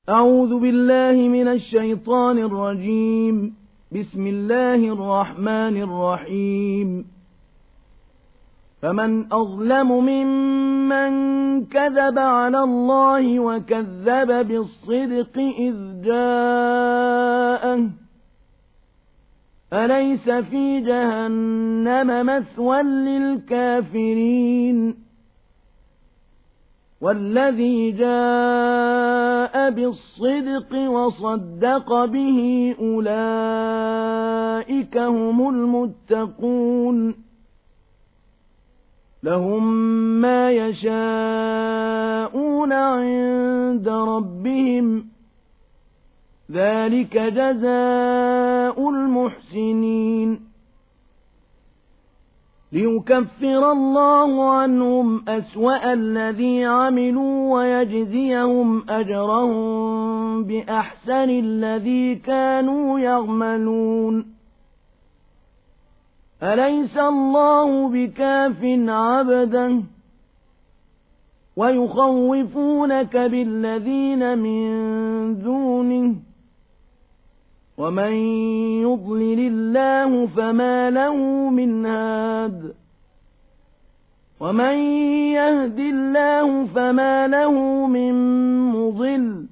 أعوذ بالله من الشيطان الرجيم. بسم الله الرحمن الرحيم. فمن أظلم ممن كذب على الله وكذب بالصدق إذ جاءه أليس في جهنم مثوى للكافرين والذي جاء بالصدق وصدق به أولئك هم المتقون لهم ما يشاءون عند ربهم ذلك جزاء المحسنين ليكفر الله عنهم أسوأ الذي عملوا ويجزيهم أجرهم بأحسن الذي كانوا يعملون أليس الله بكاف عبده ويخوفونك بالذين من دونه ومن يضلل الله فما له من هاد ومن يهد الله فما له من مضل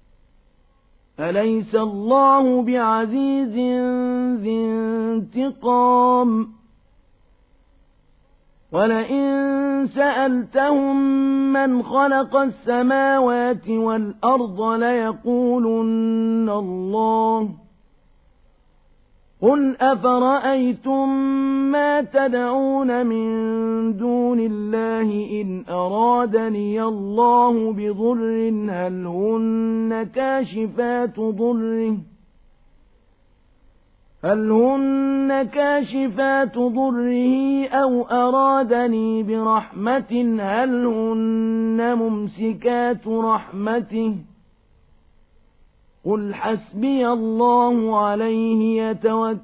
أليس الله بعزيز ذي انتقام ولئن سألتهم من خلق السماوات والأرض ليقولن الله قل أفرأيتم ما تدعون من دون الله إن أرادني الله بضر هل هن كاشفات ضره أو أرادني برحمة هل هن ممسكات رحمته قل حسبي الله عليه يتوكل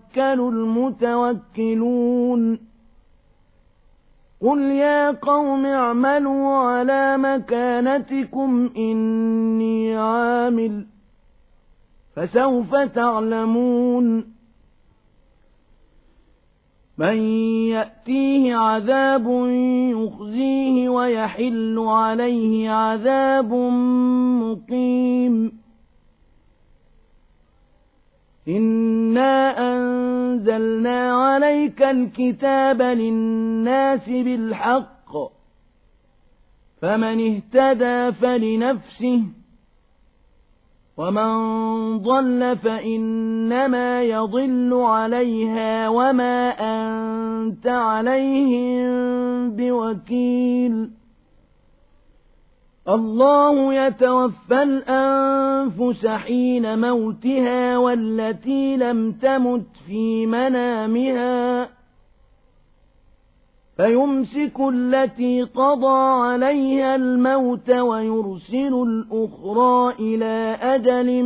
المتوكلون قل يا قوم اعملوا على مكانتكم إني عامل فسوف تعلمون من يأتيه عذاب يخزيه ويحل عليه عذاب مقيم إنا أنزلنا عليك الكتاب للناس بالحق فمن اهتدى فلنفسه ومن ضل فإنما يضل عليها وما أنت عليهم بوكيل الله يتوفى الأنفس حين موتها والتي لم تمت في منامها فيمسك التي قضى عليها الموت ويرسل الأخرى إلى أجل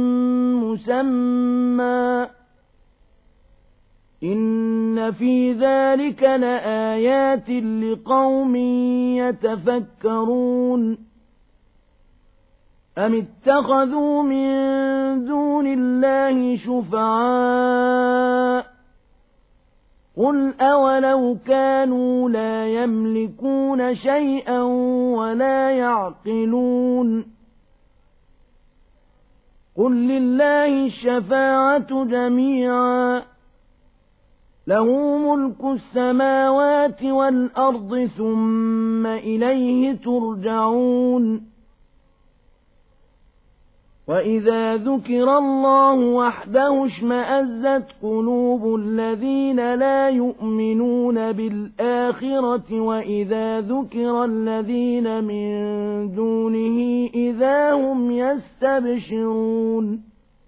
مسمى إن في ذلك لآيات لقوم يتفكرون أم اتخذوا من دون الله شفعاء قل أولو كانوا لا يملكون شيئا ولا يعقلون قل لله الشفاعة جميعا له ملك السماوات والأرض ثم إليه ترجعون وإذا ذكر الله وحده اشمأزت قلوب الذين لا يؤمنون بالآخرة وإذا ذكر الذين من دونه إذا هم يستبشرون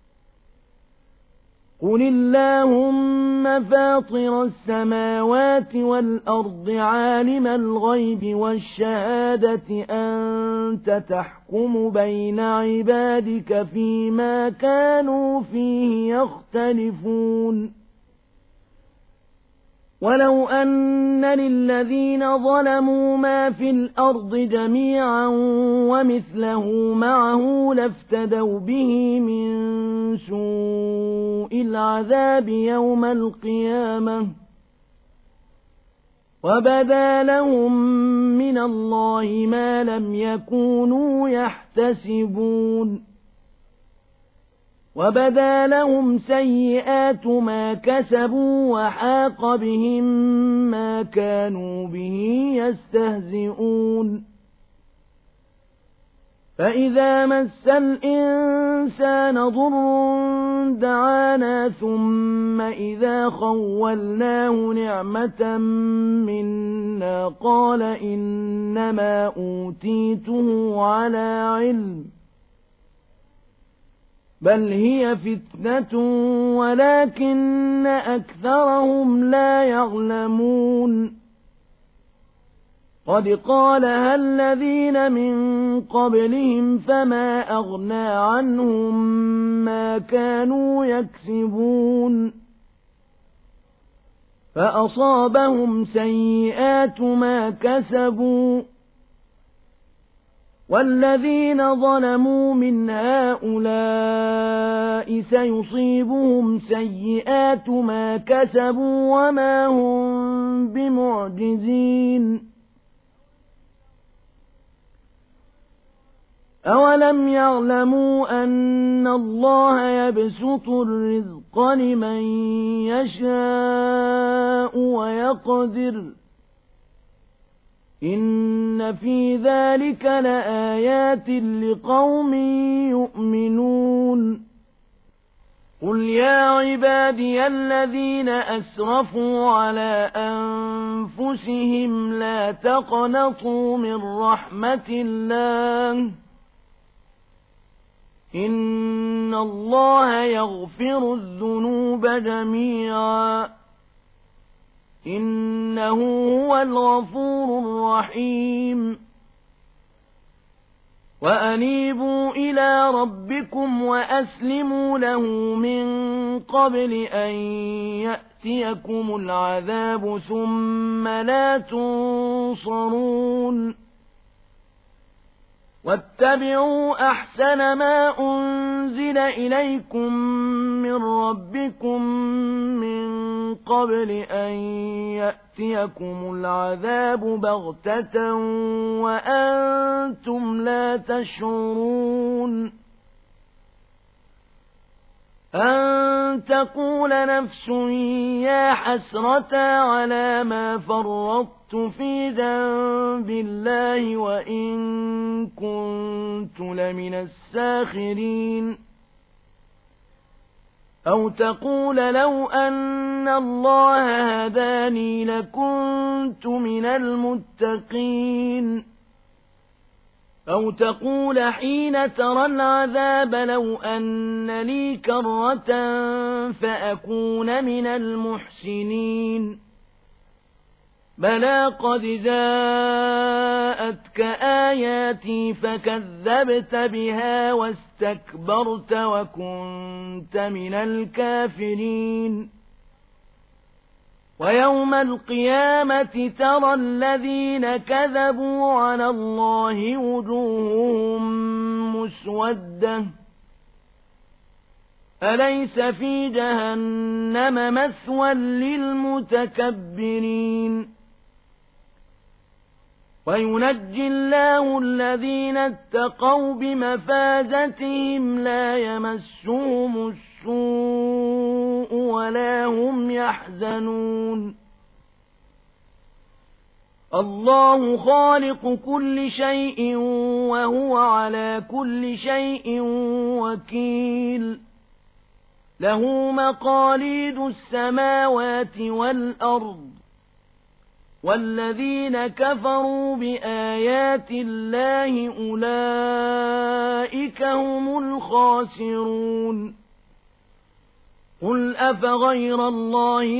قل اللهم فاطر السماوات والأرض عالم الغيب والشهادة أنت تحكم بين عبادك فيما كانوا فيه يختلفون ولو أن للذين ظلموا ما في الأرض جميعا ومثله معه لافتدوا به من سوء العذاب يوم القيامة وبدا لهم من الله ما لم يكونوا يحتسبون وبدا لهم سيئات ما كسبوا وحاق بهم ما كانوا به يستهزئون فإذا مس الإنسان ضر دعانا ثم إذا خولناه نعمة منا قال إنما أوتيته على علم بل هي فتنة ولكن أكثرهم لا يعلمون قد قالها الذين من قبلهم فما أغنى عنهم ما كانوا يكسبون فأصابهم سيئات ما كسبوا والذين ظلموا من هؤلاء سيصيبهم سيئات ما كسبوا وما هم بمعجزين أولم يعلموا أن الله يبسط الرزق لمن يشاء ويقدر إن في ذلك لآيات لقوم يؤمنون قل يا عبادي الذين أسرفوا على أنفسهم لا تقنطوا من رحمة الله إن الله يغفر الذنوب جميعا إنه هو الغفور الرحيم وأنيبوا إلى ربكم وأسلموا له من قبل أن يأتيكم العذاب ثم لا تنصرون واتبعوا أحسن ما أنزل إليكم من ربكم من قبل أن يأتيكم العذاب بغتة وأنتم لا تشعرون أن تقول نفس يا حسرة على ما فرطت في جنب الله وإن كنت لمن الساخرين أو تقول لو أن الله هداني لكنت من المتقين أو تقول حين ترى العذاب لو أن لي كرة فأكون من المحسنين بلى قد جاءتك آياتي فكذبت بها واستكبرت وكنت من الكافرين ويوم القيامة ترى الذين كذبوا على الله وجوههم مسودة أليس في جهنم مثوى للمتكبرين وينجي الله الذين اتقوا بمفازتهم لا يمسهم السوء ولا هم يحزنون الله خالق كل شيء وهو على كل شيء وكيل له مقاليد السماوات والأرض والذين كفروا بآيات الله أولئك هم الخاسرون قل أفغير الله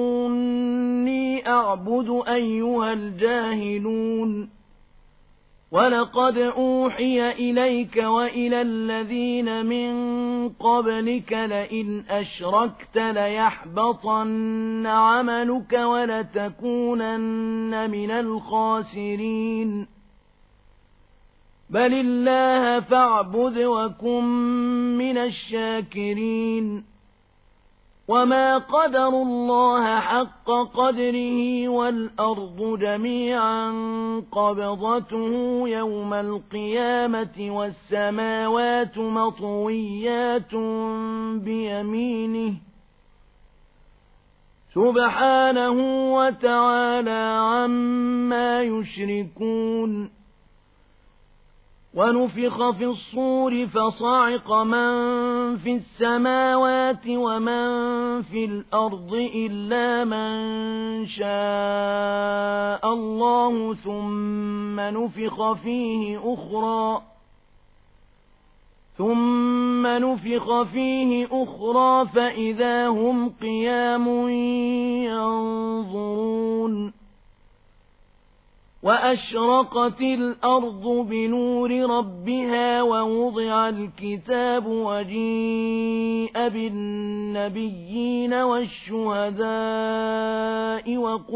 تأمروني أعبد أيها الجاهلون ولقد أوحي إليك وإلى الذين من قبلك لئن أشركت ليحبطن عملك ولتكونن من الخاسرين بل الله فاعبد وكن من الشاكرين وما قدروا الله حق قدره والأرض جميعا قبضته يوم القيامة والسماوات مطويات بيمينه سبحانه وتعالى عما يشركون ونفخ في الصور فصعق من في السماوات ومن في الأرض إلا من شاء الله ثم نفخ فيه أخرى فإذا هم قيام ينظرون وأشرقت الأرض بنور ربها ووضع الكتاب وجيء بالنبيين والشهداء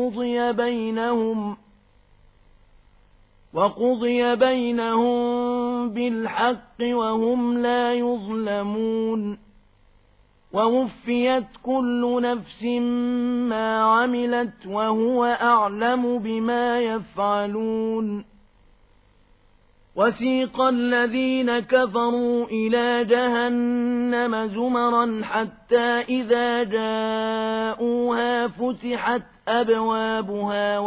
وقضي بينهم بالحق وهم لا يظلمون ووفيت كل نفس ما عملت وهو أعلم بما يفعلون وسيق الذين كفروا إلى جهنم زمرا حتى إذا جاءوها فتحت أبوابها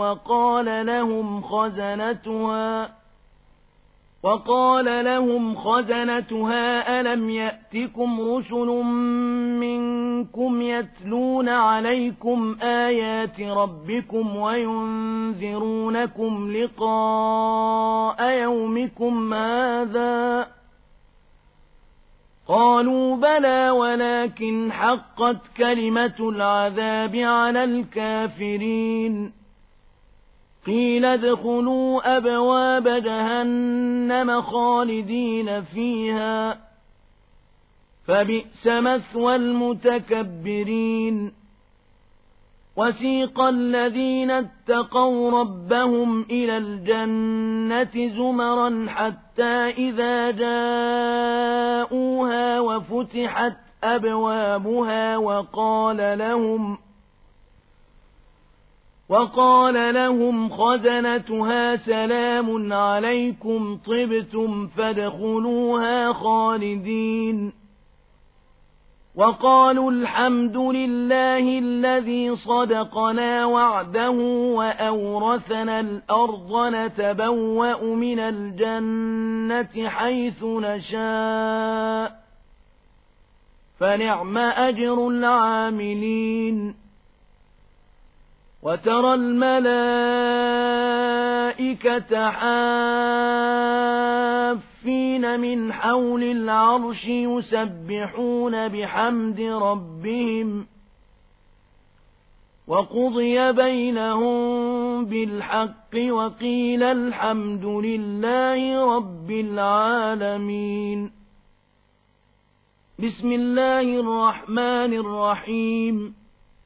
وقال لهم خزنتها ألم يأتكم رسل منكم يتلون عليكم آيات ربكم وينذرونكم لقاء يومكم هذا قالوا بلى ولكن حقت كلمة العذاب على الكافرين قيل ادخلوا أبواب جهنم خالدين فيها فبئس مثوى المتكبرين وسيق الذين اتقوا ربهم إلى الجنة زمرا حتى إذا جاءوها وفتحت أبوابها وقال لهم خزنتها سلام عليكم طبتم فادخلوها خالدين وقالوا الحمد لله الذي صدقنا وعده وأورثنا الأرض نتبوأ من الجنة حيث نشاء فنعم أجر العاملين وترى الملائكة حافين من حول العرش يسبحون بحمد ربهم وقضي بينهم بالحق وقيل الحمد لله رب العالمين بسم الله الرحمن الرحيم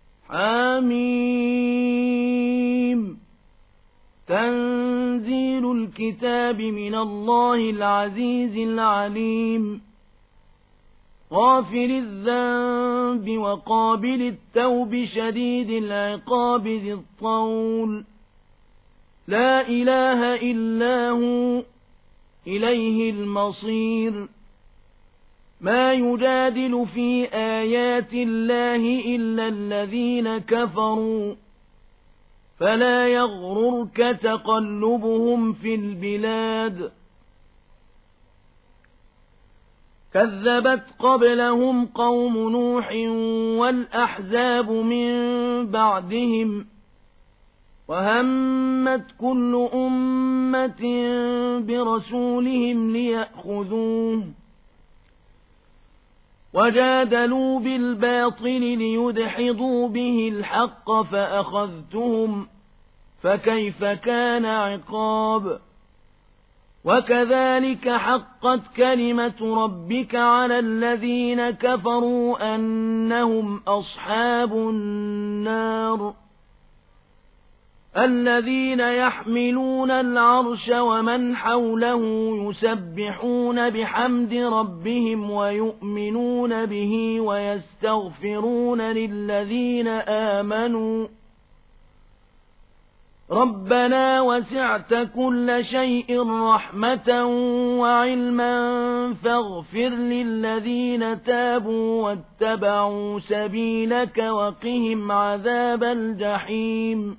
حميم تنزيل الكتاب من الله العزيز العليم غافر الذنب وقابل التوب شديد العقاب ذي الطول لا إله إلا هو إليه المصير ما يجادل في آيات الله إلا الذين كفروا فلا يغررك تقلبهم في البلاد كذبت قبلهم قوم نوح والأحزاب من بعدهم وهمت كل أمة برسولهم ليأخذوه وجادلوا بالباطل ليدحضوا به الحق فأخذتهم فكيف كان عقاب وكذلك حقت كلمة ربك على الذين كفروا أنهم أصحاب النار الذين يحملون العرش ومن حوله يسبحون بحمد ربهم ويؤمنون به ويستغفرون للذين آمنوا ربنا وسعت كل شيء رحمة وعلما فاغفر للذين تابوا واتبعوا سبيلك وقهم عذاب الجحيم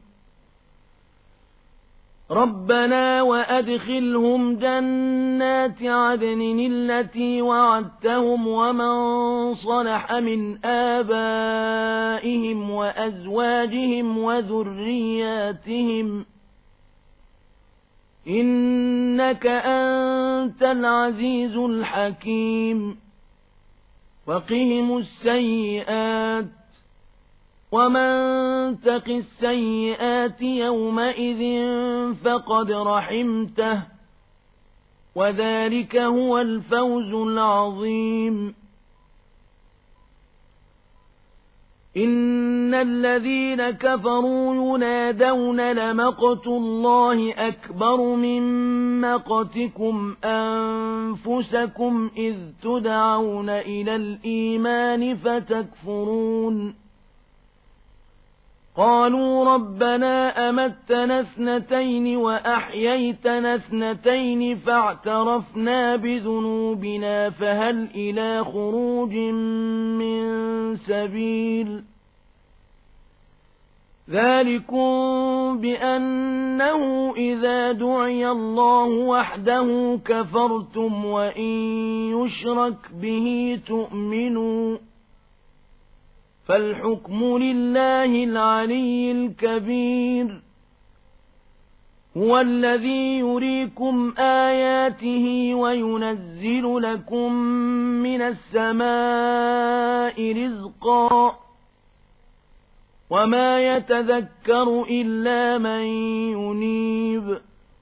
ربنا وأدخلهم جنات عدن التي وعدتهم ومن صلح من آبائهم وأزواجهم وذرياتهم إنك أنت العزيز الحكيم وقهم السيئات ومن تق السيئات يومئذ فقد رحمته وذلك هو الفوز العظيم إن الذين كفروا ينادون لمقت الله أكبر من مقتكم أنفسكم إذ تدعون إلى الإيمان فتكفرون قالوا ربنا أمتنا اثنتين وأحييتنا اثنتين فاعترفنا بذنوبنا فهل إلى خروج من سبيل ذلكم بأنه إذا دعي الله وحده كفرتم وإن يشرك به تؤمنوا فالحكم لله العلي الكبير هو الذي يريكم آياته وينزل لكم من السماء رزقا وما يتذكر إلا من ينيب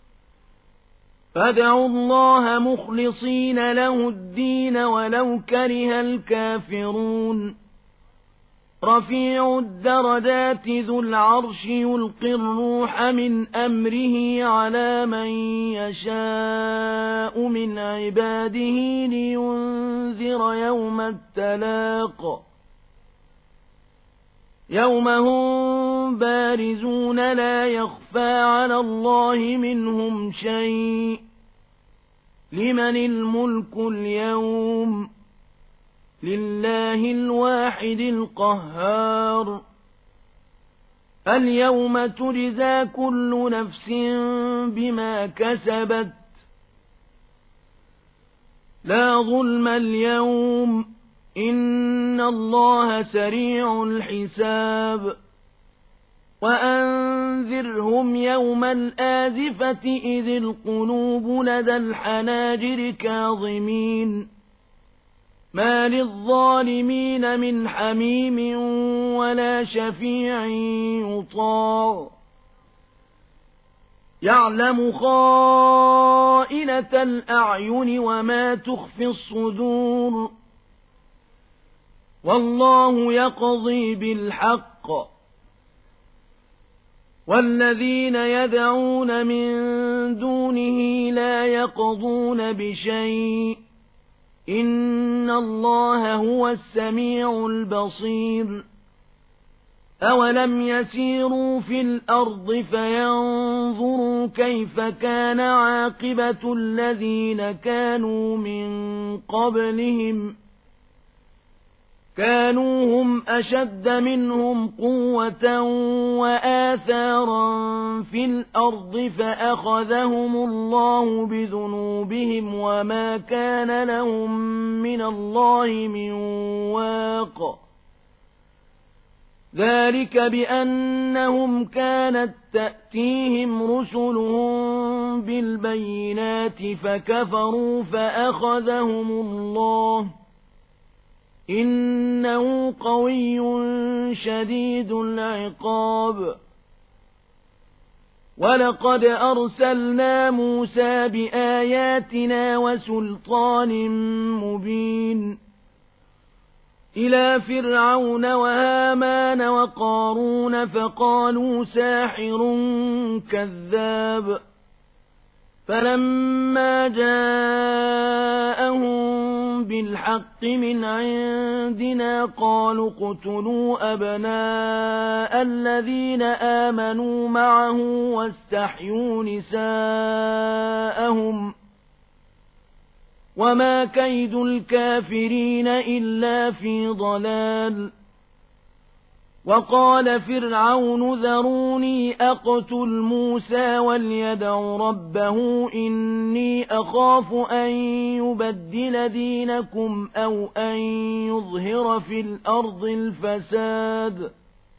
فادعوا الله مخلصين له الدين ولو كره الكافرون رفيع الدرجات ذو العرش يلقي الروح من أمره على من يشاء من عباده لينذر يوم التلاق يوم هم بارزون لا يخفى على الله منهم شيء لمن الملك اليوم لله الواحد القهار اليوم تجزى كل نفس بما كسبت لا ظلم اليوم إن الله سريع الحساب وأنذرهم يوم الآزفة إذ القلوب لدى الحناجر كاظمين ما للظالمين من حميم ولا شفيع يطاع يعلم خائنة الأعين وما تخفي الصدور والله يقضي بالحق والذين يدعون من دونه لا يقضون بشيء إن الله هو السميع البصير أولم يسيروا في الأرض فينظروا كيف كان عاقبة الذين كانوا من قبلهم كانوا هم أشد منهم قوة وآثارا في الأرض فأخذهم الله بذنوبهم وما كان لهم من الله من واق ذلك بأنهم كانت تأتيهم رسلهم بالبينات فكفروا فأخذهم الله إنه قوي شديد العقاب ولقد أرسلنا موسى بآياتنا وسلطان مبين إلى فرعون وهامان وقارون فقالوا ساحر كذاب فلما جاءهم بالحق من عندنا قالوا اقتلوا أبناء الذين آمنوا معه واستحيوا نساءهم وما كيد الكافرين إلا في ضلال وقال فرعون ذروني أقتل موسى وليدع ربه إني أخاف أن يبدل دينكم أو أن يظهر في الأرض الفساد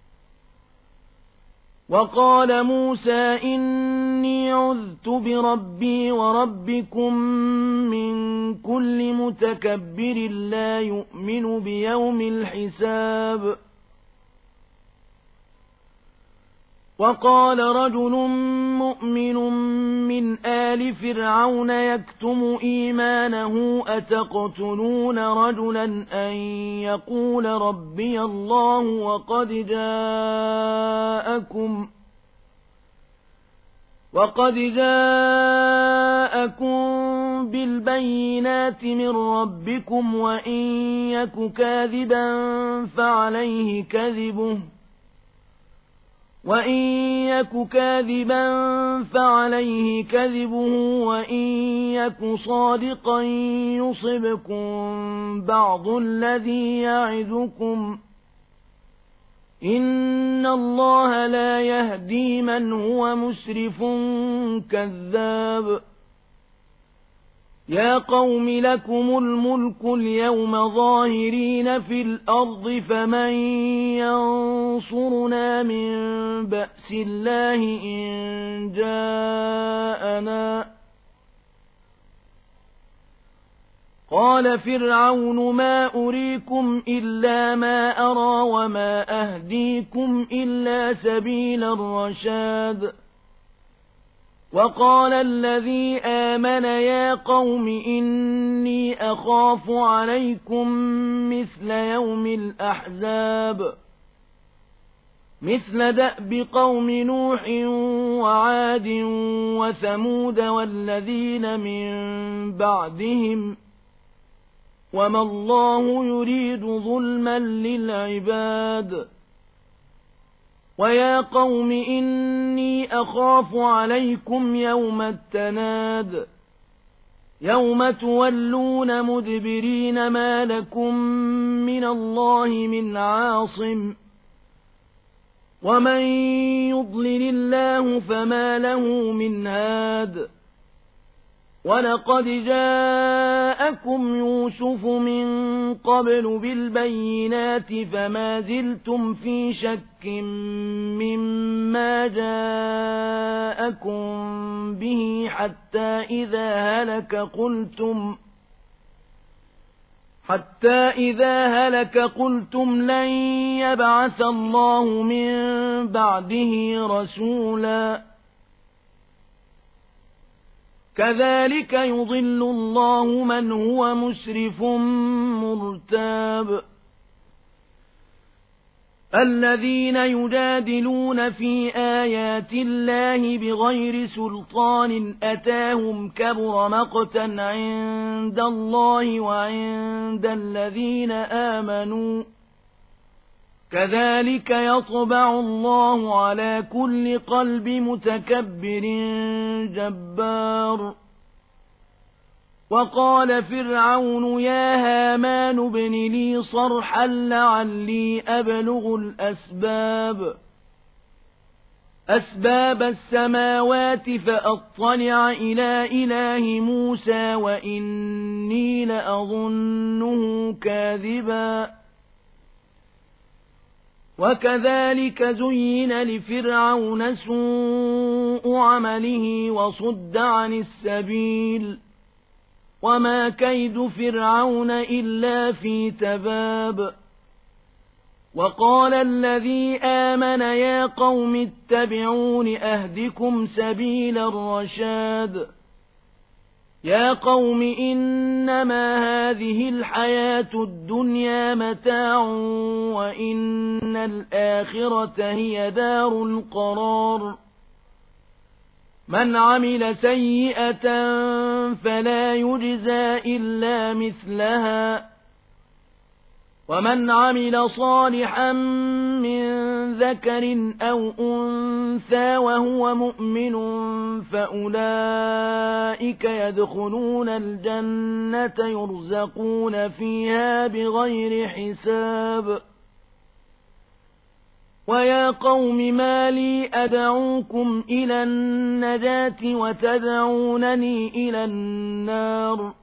وقال موسى إني عذت بربي وربكم من كل متكبر لا يؤمن بيوم الحساب وقال رجل مؤمن من آل فرعون يكتم إيمانه أتقتلون رجلا أن يقول ربي الله وقد جاءكم بالبينات من ربكم وإن يك كاذبا فعليه كذبه وإن يك صادقا يصبكم بعض الذي يعدكم إن الله لا يهدي من هو مسرف كذاب يا قوم لكم الملك اليوم ظاهرين في الأرض فمن ينصرنا من بأس الله إن جاءنا قال فرعون ما أريكم إلا ما أرى وما أهديكم إلا سبيل الرشاد وقال الذي آمن يا قوم إني أخاف عليكم مثل يوم الأحزاب مثل دأب قوم نوح وعاد وثمود والذين من بعدهم وما الله يريد ظلما للعباد ويا قوم إني أخاف عليكم يوم التناد يوم تولون مدبرين ما لكم من الله من عاصم ومن يضلل الله فما له من هاد ولقد جاءكم يوسف من قبل بالبينات فما زلتم في شك مما جاءكم به حتى إذا هلك قلتم لن يبعث الله من بعده رسولا كذلك يضل الله من هو مسرف مرتاب الذين يجادلون في آيات الله بغير سلطان أتاهم كبر مقتا عند الله وعند الذين آمنوا كذلك يطبع الله على كل قلب متكبر جبار وقال فرعون يا هامان ابن لي صرحا لعلي أبلغ أسباب السماوات فأطلع إلى إله موسى وإني لأظنه كاذبا وكذلك زين لفرعون سوء عمله وصد عن السبيل وما كيد فرعون إلا في تباب وقال الذي آمن يا قوم اتبعون أهدكم سبيل الرشاد يا قوم إنما هذه الحياة الدنيا متاع وإن الآخرة هي دار القرار من عمل سيئة فلا يجزى إلا مثلها ومن عمل صالحا من ذكر أو أنثى وهو مؤمن فأولئك يدخلون الجنة يرزقون فيها بغير حساب ويا قوم ما لي أدعوكم إلى النجاة وتدعونني إلى النار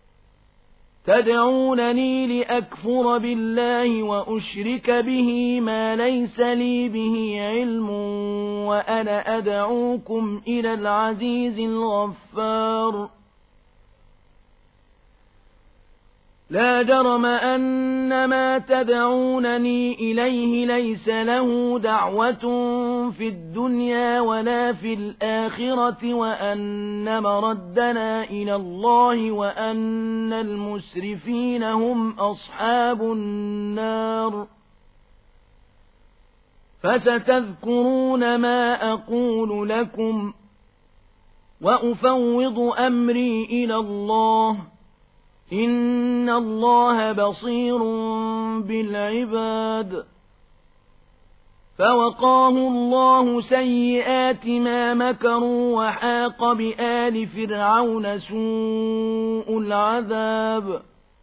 تدعونني لأكفر بالله وأشرك به ما ليس لي به علم وأنا أدعوكم إلى العزيز الغفار لا جرم أن ما تدعونني إليه ليس له دعوة في الدنيا ولا في الآخرة وأن مردنا إلى الله وأن المسرفين هم أصحاب النار فستذكرون ما أقول لكم وأفوض أمري إلى الله إن الله بصير بالعباد فوقاه الله سيئات ما مكروا وحاق بآل فرعون سوء العذاب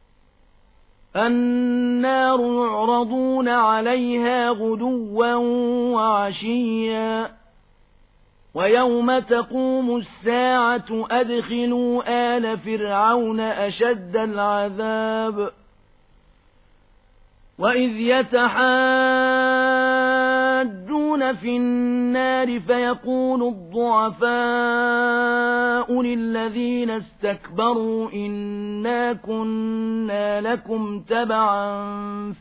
النار يعرضون عليها غدوا وعشيا ويوم تقوم الساعة أدخلوا آل فرعون أشد العذاب وإذ يتحاجون في النار فيقول الضعفاء للذين استكبروا إنا كنا لكم تبعا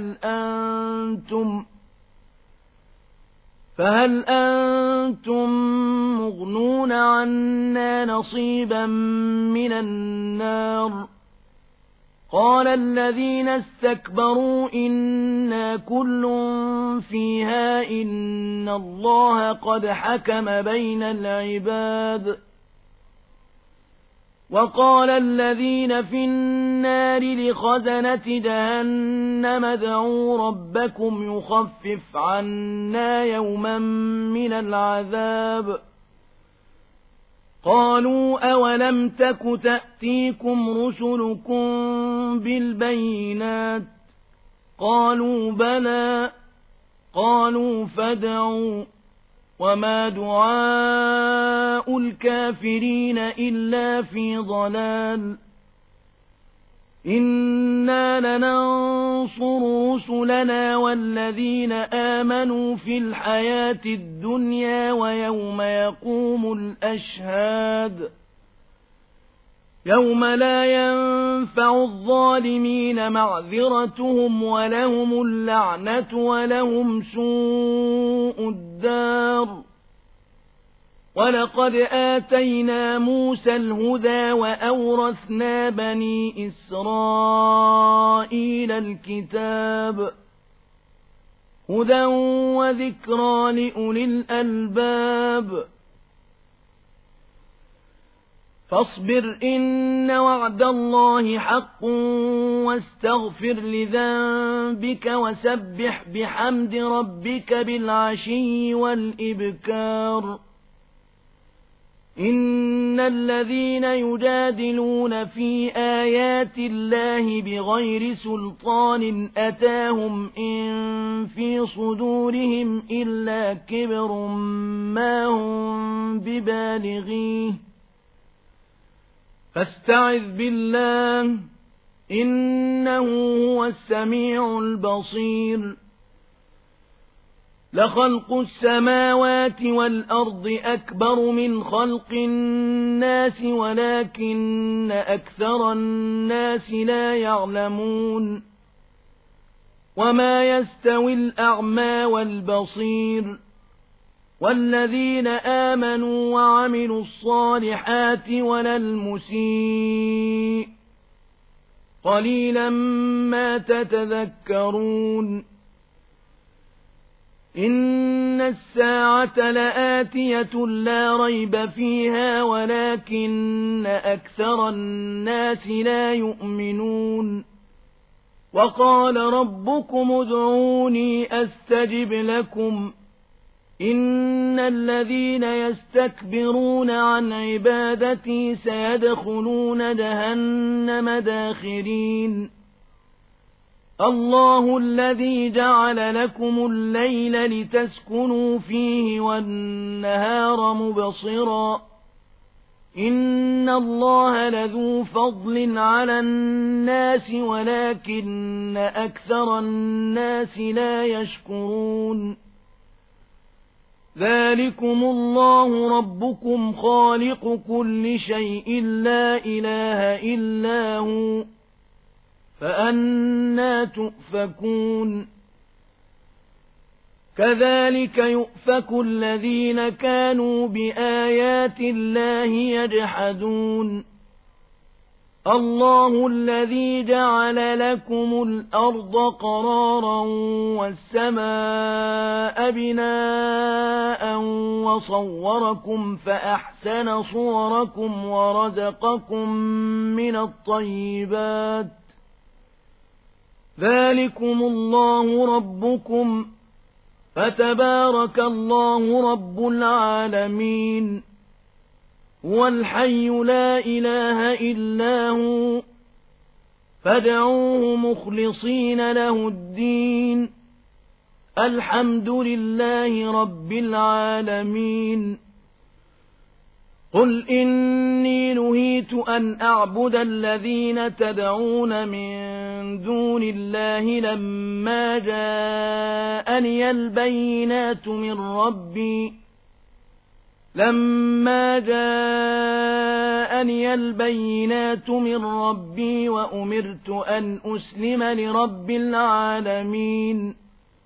فهل أنتم مغنون عنا نصيبا من النار قال الذين استكبروا إنا كل فيها إن الله قد حكم بين العباد وقال الذين في النار لخزنة جهنم ادعوا ربكم يخفف عنا يوما من العذاب قالوا أولم تك تأتيكم رسلكم بالبينات قالوا بلى قالوا فادعوا وما دعاء الكافرين إلا في ضلال إنا لننصر رسلنا والذين آمنوا في الحياة الدنيا ويوم يقوم الأشهاد يوم لا ينفع الظالمين معذرتهم ولهم اللعنة ولهم سوء الدار ولقد آتينا موسى الهدى وأورثنا بني إسرائيل الكتاب هدى وذكرى لأولي الألباب فاصبر إن وعد الله حق واستغفر لذنبك وسبح بحمد ربك بالعشي والإبكار إن الذين يجادلون في آيات الله بغير سلطان أتاهم إن في صدورهم إلا كبر ما هم ببالغيه فاستعذ بالله إنه هو السميع البصير لخلق السماوات والأرض أكبر من خلق الناس ولكن أكثر الناس لا يعلمون وما يستوي الأعمى والبصير والذين آمنوا وعملوا الصالحات ولا المسيء قليلا ما تتذكرون إن الساعة لآتية لا ريب فيها ولكن أكثر الناس لا يؤمنون وقال ربكم ادعوني أستجب لكم إن الذين يستكبرون عن عبادتي سيدخلون جهنم داخرين الله الذي جعل لكم الليل لتسكنوا فيه والنهار مبصرا إن الله لذو فضل على الناس ولكن أكثر الناس لا يشكرون ذلكم الله ربكم خالق كل شيء لا إله إلا هو فأنى تؤفكون كذلك يؤفك الذين كانوا بآيات الله يجحدون الله الذي جعل لكم الأرض قرارا والسماء بناء وصوركم فأحسن صوركم ورزقكم من الطيبات ذلكم الله ربكم فتبارك الله رب العالمين هو الحي لا إله إلا هو فادعوه مخلصين له الدين الحمد لله رب العالمين قل إني نهيت أن أعبد الذين تدعون من دون الله لما جاءني البينات من ربي وأمرت أن أسلم لرب العالمين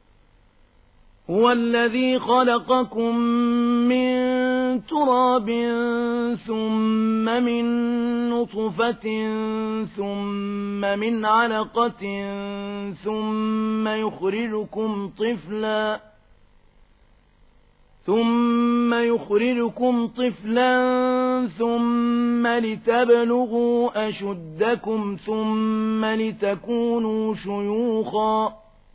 هو الذي خلقكم من تراب ثم من نطفة ثم من علقة ثم يخرجكم طفلا ثم لتبلغوا أشدكم ثم لتكونوا شيوخا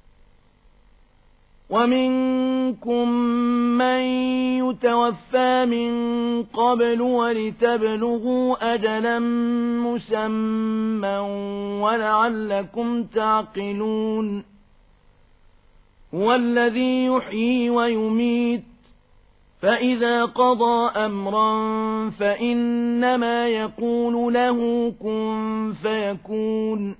ومنكم من يتوفى من قبل ولتبلغوا أجلا مسمى ولعلكم تعقلون هو الذي يحيي ويميت فإذا قضى أمرا فإنما يقول له كن فيكون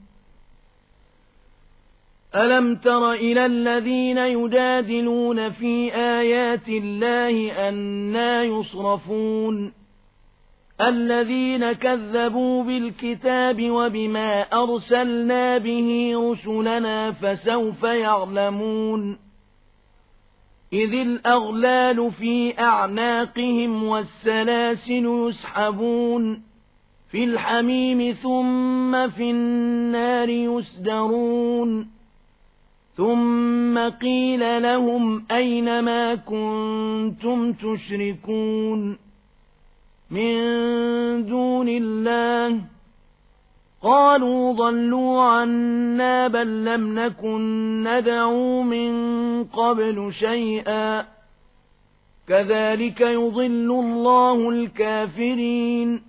ألم تر إلى الذين يجادلون في آيات الله أنى يصرفون الذين كذبوا بالكتاب وبما أرسلنا به رسلنا فسوف يعلمون إذ الأغلال في أعناقهم والسلاسل يسحبون في الحميم ثم في النار يسجرون ثم قيل لهم أين ما كنتم تشركون من دون الله قالوا ضلوا عنا بل لم نكن ندعو من قبل شيئا كذلك يضل الله الكافرين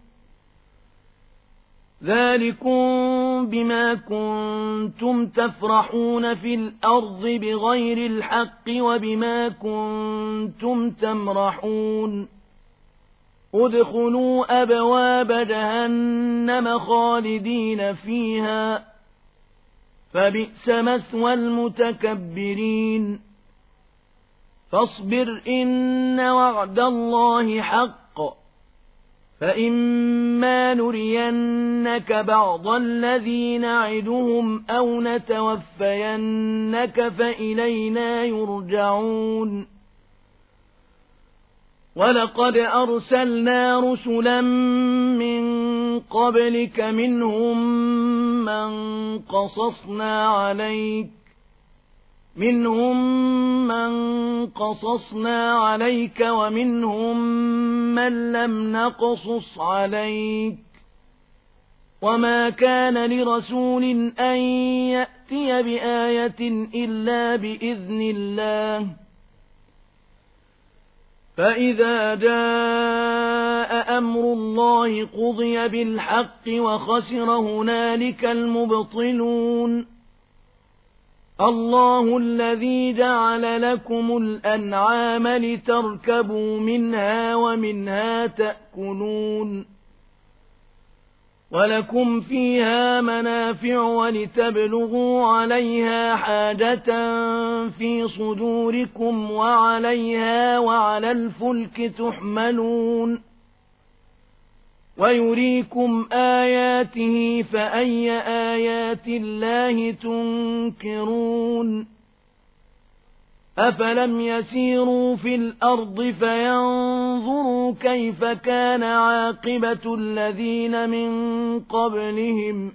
ذلكم بما كنتم تفرحون في الأرض بغير الحق وبما كنتم تمرحون ادخلوا أبواب جهنم خالدين فيها فبئس مثوى المتكبرين فاصبر إن وعد الله حق فإما نرينك بعض الذي نعدهم أو نتوفينك فإلينا يرجعون ولقد أرسلنا رسلا من قبلك منهم من قصصنا عليك ومنهم من لم نقصص عليك وما كان لرسول أن يأتي بآية إلا بإذن الله فإذا جاء أمر الله قضي بالحق وخسر هنالك المبطلون الله الذي جعل لكم الأنعام لتركبوا منها ومنها تأكلون ولكم فيها منافع ولتبلغوا عليها حاجة في صدوركم وعليها وعلى الفلك تحملون ويريكم آياته فأي آيات الله تنكرون أفلم يسيروا في الأرض فينظروا كيف كان عاقبة الذين من قبلهم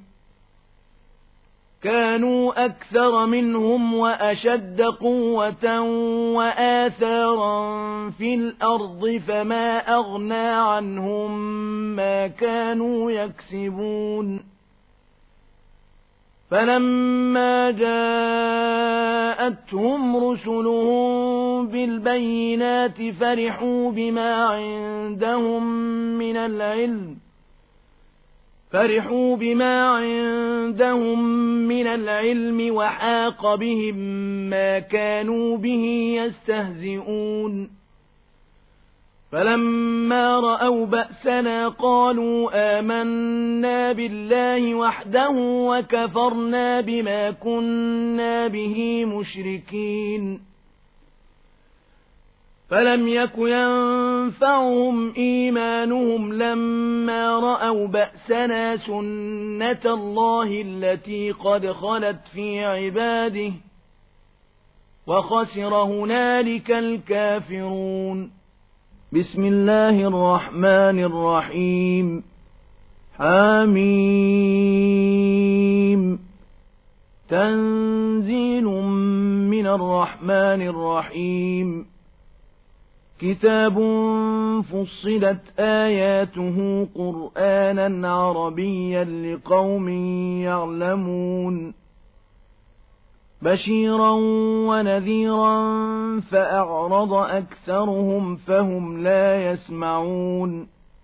كانوا أكثر منهم وأشد قوة وآثارا في الأرض فما أغنى عنهم ما كانوا يكسبون فلما جاءتهم رسلهم بالبينات فرحوا بما عندهم من العلم وحاق بهم ما كانوا به يستهزئون فلما رأوا بأسنا قالوا آمنا بالله وحده وكفرنا بما كنا به مشركين فلم يك ينفعهم إيمانهم لما رأوا بأسنا سنة الله التي قد خلت في عباده وخسر هنالك الكافرون بسم الله الرحمن الرحيم حميم تنزيل من الرحمن الرحيم كتاب فصلت آياته قرآنا عربيا لقوم يعلمون بشيرا ونذيرا فأعرض أكثرهم فهم لا يسمعون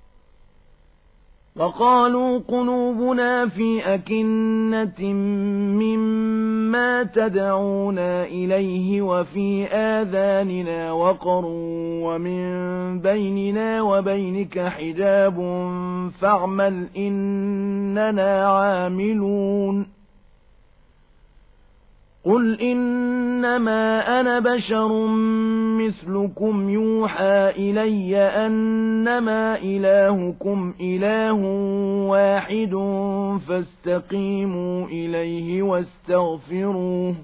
وقالوا قلوبنا في أكنة مما تدعونا إليه وفي آذاننا وقر ومن بيننا وبينك حجاب فاعمل إننا عاملون قل إنما أنا بشر مثلكم يوحى إلي أنما إلهكم إله واحد فاستقيموا إليه واستغفروه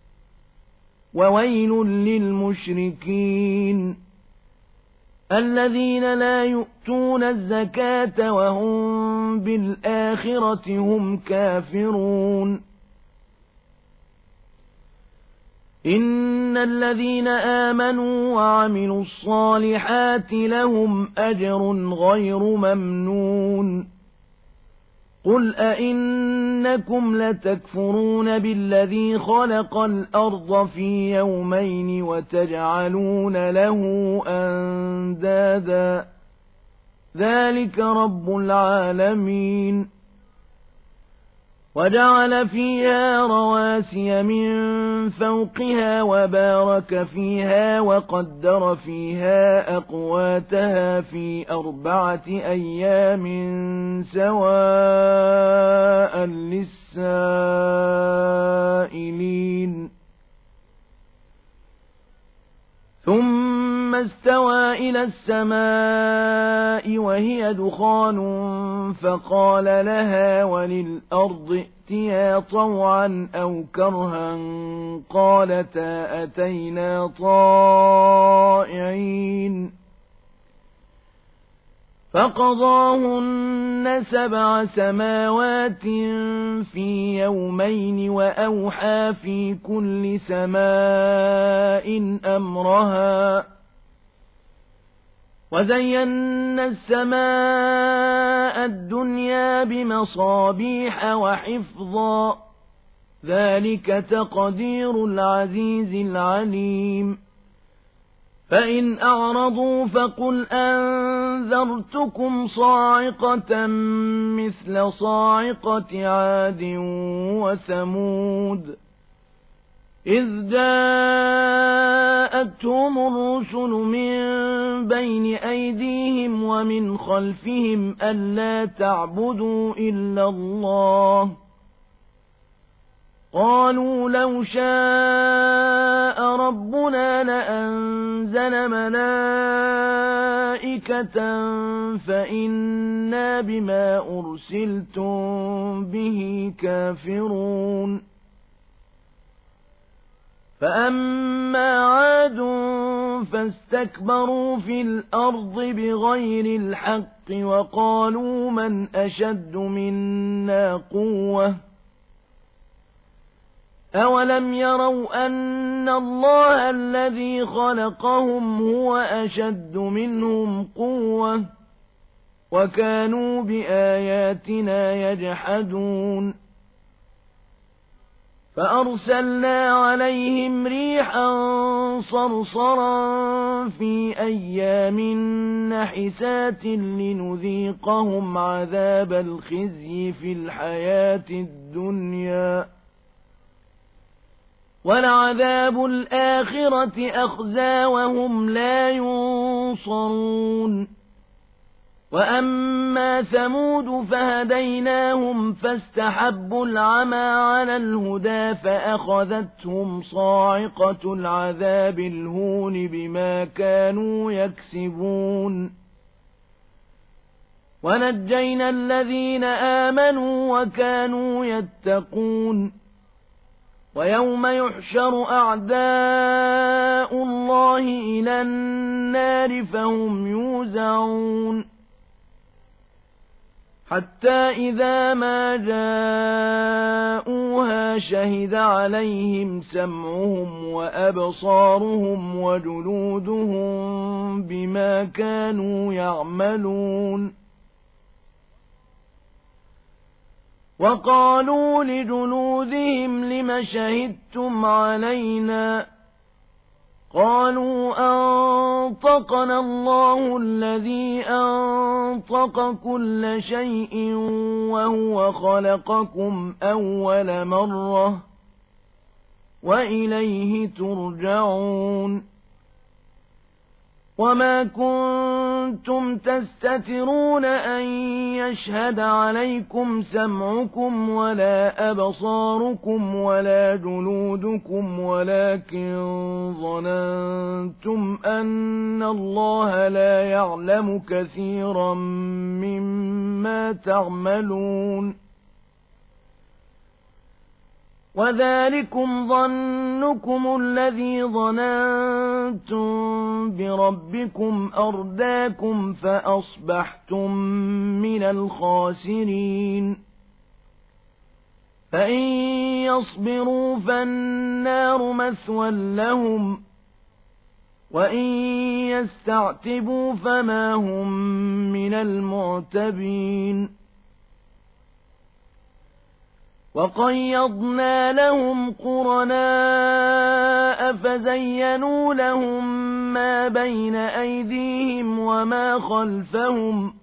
وويل للمشركين الذين لا يؤتون الزكاة وهم بالآخرة هم كافرون إن الذين آمنوا وعملوا الصالحات لهم أجر غير ممنون قل أئنكم لتكفرون بالذي خلق الأرض في يومين وتجعلون له أندادا ذلك رب العالمين وجعل فيها رواسي من فوقها وبارك فيها وقدر فيها أقواتها في 4 أيام سواء للسائلين ثم استوى إلى السماء السماء وهي دخان فقال لها وللأرض ائتيا طوعا أو كرها قالتا أتينا طائعين فقضاهن 7 سماوات في يومين وأوحى في كل سماء أمرها وزينا السماء الدنيا بمصابيح وحفظا ذلك تقدير العزيز العليم فإن أعرضوا فقل أنذرتكم صاعقة مثل صاعقة عاد وثمود إذ جاءتهم الرسل من بين أيديهم ومن خلفهم ألا تعبدوا إلا الله قالوا لو شاء ربنا لأنزل ملائكة فإنا بما أرسلتم به كافرون فأما عاد فاستكبروا في الأرض بغير الحق وقالوا من أشد منا قوة أولم يروا أن الله الذي خلقهم هو أشد منهم قوة وكانوا بآياتنا يجحدون فأرسلنا عليهم ريحا صرصرا في أيام نحسات لنذيقهم عذاب الخزي في الحياة الدنيا ولعذاب الآخرة أخزى وهم لا ينصرون وأما ثمود فهديناهم فاستحبوا العمى على الهدى فأخذتهم صاعقة العذاب الهون بما كانوا يكسبون ونجينا الذين آمنوا وكانوا يتقون ويوم يحشر أعداء الله إلى النار فهم يوزعون حتى إذا ما جاءوها شهد عليهم سمعهم وأبصارهم وجلودهم بما كانوا يعملون وقالوا لجلودهم لم شهدتم علينا قالوا أنطقنا الله الذي أنطق كل شيء وهو خلقكم أول مرة وإليه ترجعون وما كنتم تستترون أن يشهد عليكم سمعكم ولا أبصاركم ولا جلودكم ولكن ظننتم أن الله لا يعلم كثيرا مما تعملون وذلكم ظنكم الذي ظننتم بربكم أرداكم فأصبحتم من الخاسرين فإن يصبروا فالنار مثوى لهم وإن يستعتبوا فما هم من المعتبين وقيضنا لهم قرناء فزينوا لهم ما بين أيديهم وما خلفهم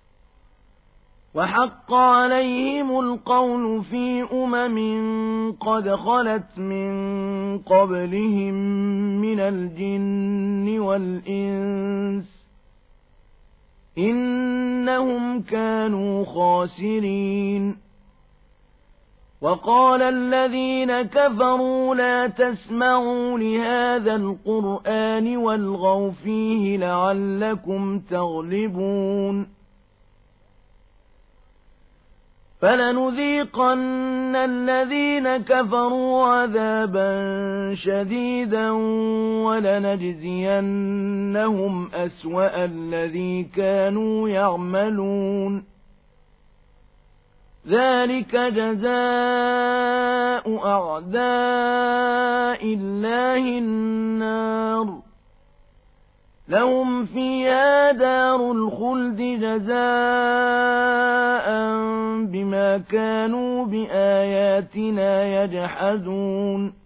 وحق عليهم القول في قد خلت من قبلهم من الجن والإنس إنهم كانوا خاسرين وقال الذين كفروا لا تسمعوا لهذا القرآن والغوا فيه لعلكم تغلبون فلنذيقن الذين كفروا عذابا شديدا ولنجزينهم أسوأ الذي كانوا يعملون ذلك جزاء أعداء الله النار لهم فيها دار الخلد جزاء بما كانوا بآياتنا يجحدون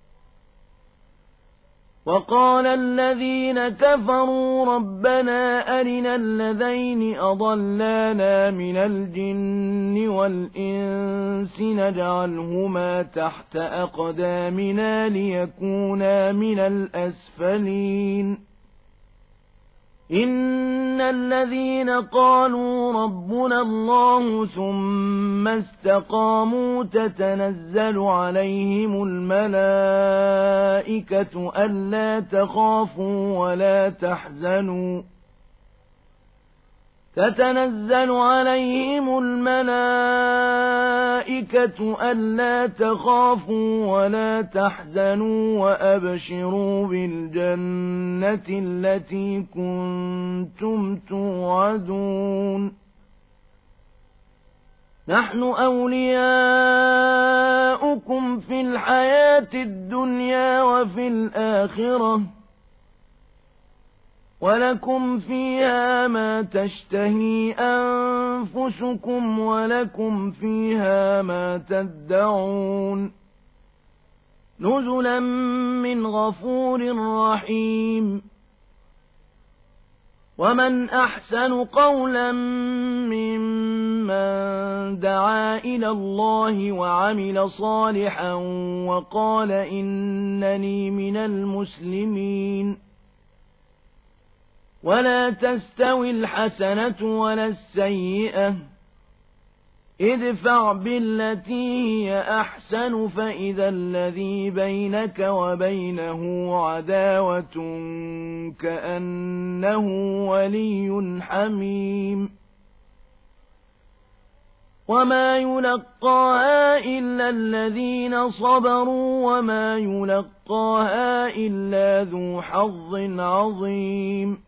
وقال الذين كفروا ربنا أرنا الذين أضلانا من الجن والإنس نجعلهما تحت أقدامنا ليكونا من الأسفلين إن الذين قالوا ربنا الله ثم استقاموا تتنزل عليهم الملائكة ألا تخافوا ولا تحزنوا تتنزل عليهم الملائكة ألا تخافوا ولا تحزنوا وأبشروا بالجنة التي كنتم توعدون نحن أولياؤكم في الحياة الدنيا وفي الآخرة ولكم فيها ما تشتهي أنفسكم ولكم فيها ما تدعون نزلا من غفور رحيم ومن أحسن قولا ممن دعا إلى الله وعمل صالحا وقال إنني من المسلمين ولا تستوي الحسنة ولا السيئة ادفع بالتي هي أحسن فإذا الذي بينك وبينه عداوة كأنه ولي حميم وما يلقاها إلا الذين صبروا وما يلقاها إلا ذو حظ عظيم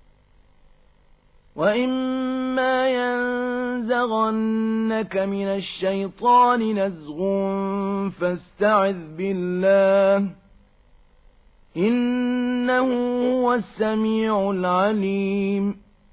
وإما ينزغنك من الشيطان نزغ فاستعذ بالله إنه هو السميع العليم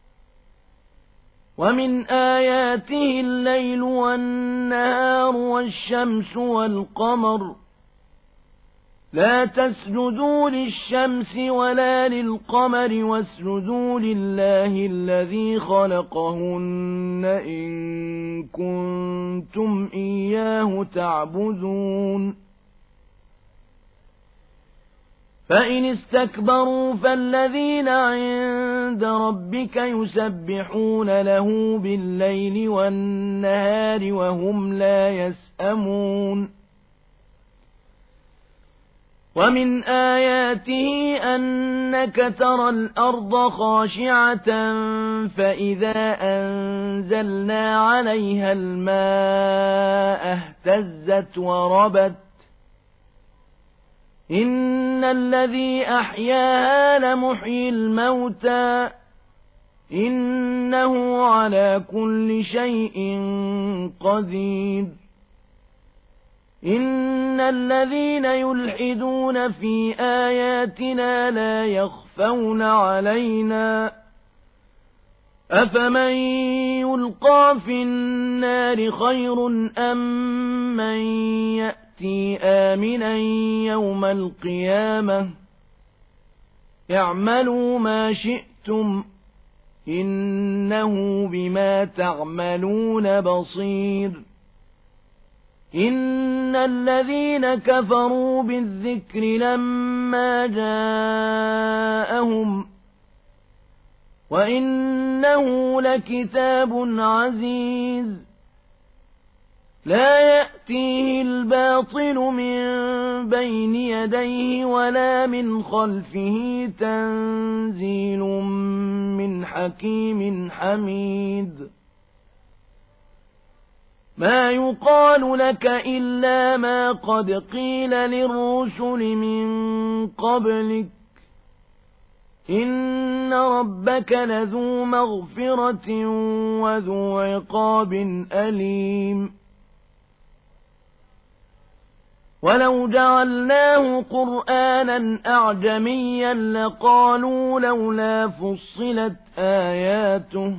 ومن آياته الليل والنهار والشمس والقمر لا تسجدوا للشمس ولا للقمر واسجدوا لله الذي خلقهن إن كنتم إياه تعبدون فإن استكبروا فالذين عند ربك يسبحون له بالليل والنهار وهم لا يسأمون ومن آياته أنك ترى الأرض خاشعة فإذا أنزلنا عليها الماء اهتزت وربت إن الذي أحياها لمحيي الموتى إنه على كل شيء قدير إن الذين يلحدون في آياتنا لا يخفون علينا أفمن يلقى في النار خير أم من يأتي آمنا يوم القيامة اعملوا ما شئتم إنه بما تعملون بصير إن الذين كفروا بالذكر لما جاءهم وإنه لكتاب عزيز لا يأتيه الباطل من بين يديه ولا من خلفه تنزيل من حكيم حميد ما يقال لك إلا ما قد قيل للرسل من قبلك إن ربك لذو مغفرة وذو عقاب أليم ولو جعلناه قرآنا أعجميا لقالوا لولا فصلت آياته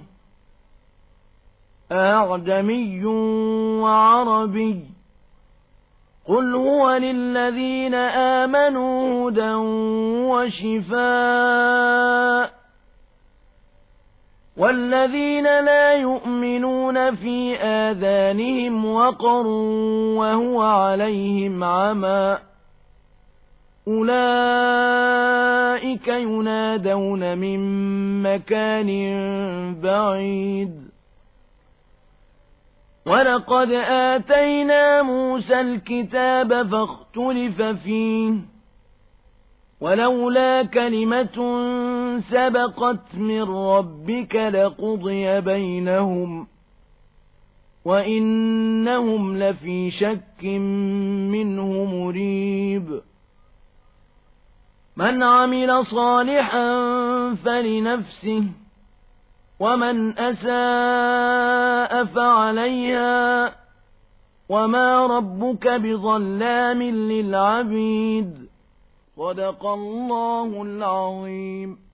أعجمي وعربي قل هو للذين آمنوا هدى وشفاء والذين لا يؤمنون في آذانهم وقر وهو عليهم عمى أولئك ينادون من مكان بعيد ولقد آتينا موسى الكتاب فاختلف فيه ولولا كلمة سبقت من ربك لقضي بينهم وإنهم لفي شك منه مريب من عمل صالحا فلنفسه ومن أساء فعليها وما ربك بظلام للعبيد صدق الله العظيم